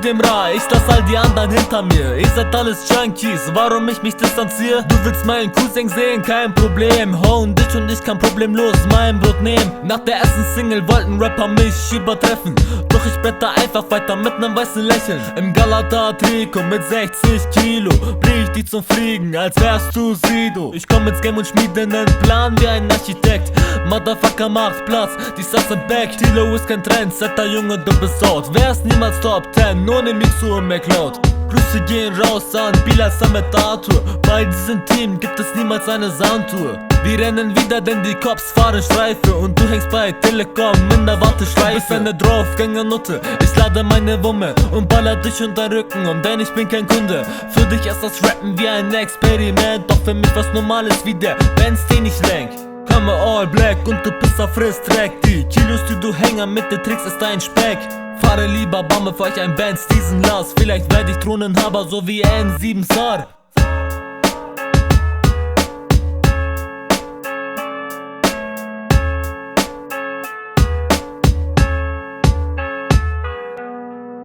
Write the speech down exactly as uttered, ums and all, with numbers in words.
dem Ra, ich lass all die anderen hinter mir. Ihr seid alles Junkies, warum ich mich distanziere? Du willst meinen Cousin sehen, kein Problem. Hauen dich und ich kann problemlos mein Brot nehmen. Nach der ersten Single wollten Rapper mich übertreffen, doch ich blätter einfach weiter mit nem weißen Lächeln. Im Galata-Trikot mit sechzig Kilo bring ich die zum Fliegen, als wärst du Sido. Ich komm ins Game und schmiede nen Plan wie ein Architekt. Motherfucker macht Platz, die Stars sind back. Tilo ist kein Trendsetter, Junge, du bist out. Wer ist niemals Top ten, ohne Mixu und McCloud. Grüße gehen raus an Bilal Samet Arthur. Bei diesem Team gibt es niemals eine Soundtour. Wir rennen wieder, denn die Cops fahren Streife und du hängst bei Telekom in der Warteschleife. Du bist eine Draufgängernutte, ich lade meine Wumme und baller dich unter den Rücken um, denn ich bin kein Kunde. Für dich ist das Rappen wie ein Experiment, doch für mich was Normales wie der Benz, den ich lenk. Komme all black und du Pisser frisst Dreck. Die Kilos, die du Hänger mit den Tricks, ist dein Speck. Fahre lieber Baum, bevor ich ein Benz diesen las. Vielleicht werde ich Thronenhaber, so wie N sieben Sar.